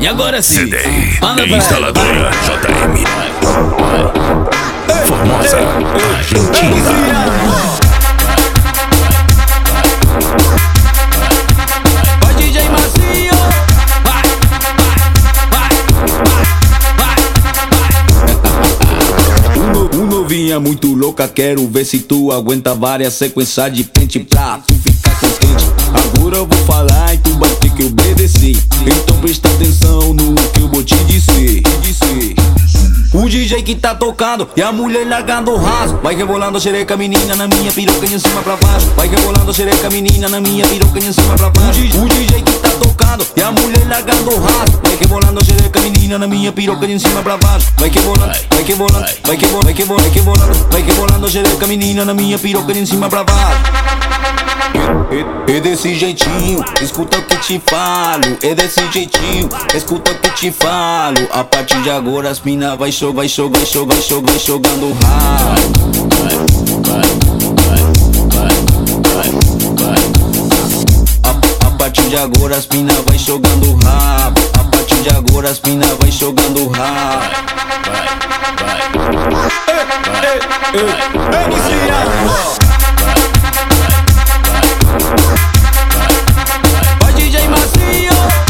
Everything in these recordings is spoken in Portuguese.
E agora sim, CD Instaladora JM Formosa, Argentina. Vai DJ Marcinho, vai. Novinha muito louca, quero ver se tu aguenta várias sequências de pente pra tu ficar contente. Agora eu vou falar e tu vai ter que obedecer. Então presta atenção no que eu vou te dizer. O DJ que tá tocando e a mulher largando o raso. Vai rebolando a xereca menina na minha piroca em cima pra baixo. Vai rebolando a xereca menina na minha piroca em cima pra baixo. O DJ que tá tocando e a mulher largando o raso. Vai rebolando a xereca menina na minha piroca em cima pra baixo. Vai rebolando, vai rebolando, vai rebolando, vai rebolando, vai rebolando a xereca menina na minha piroca em cima pra baixo. É desse jeitinho, escuta o que te falo. É desse jeitinho, escuta o que te falo. A partir de agora as mina vai jogando o rabo. A partir de agora as mina vai jogando o rabo. A partir de agora as mina vai jogando o rabo. Vai DJ Marcinho,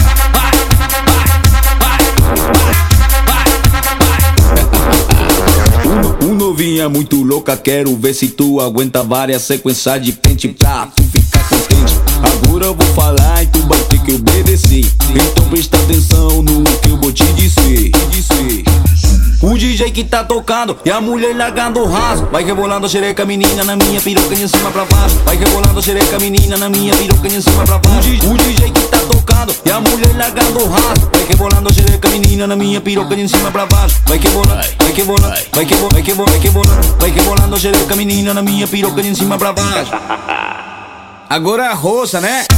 novinha muito louca, quero ver se tu aguenta várias sequências de pente pra tu ficar contente. Agora eu vou falar e tu vai ter que obedecer. Então presta atenção no que eu vou te dizer. O DJ que tá tocando e a mulher largando o raso. Vai rebolando a xereca menina na minha piroca em cima pra baixo. Vai rebolando a xereca menina na minha piroca em cima pra baixo. O DJ que tá tocando e a mulher largando o raso. Vai rebolando a xereca menina na minha piroca em cima pra baixo. Vai rebolando, vai rebolando, vai rebolando, vai rebolando, vai rebolando a xereca menina na minha piroca em cima pra baixo. Agora é a roça, né?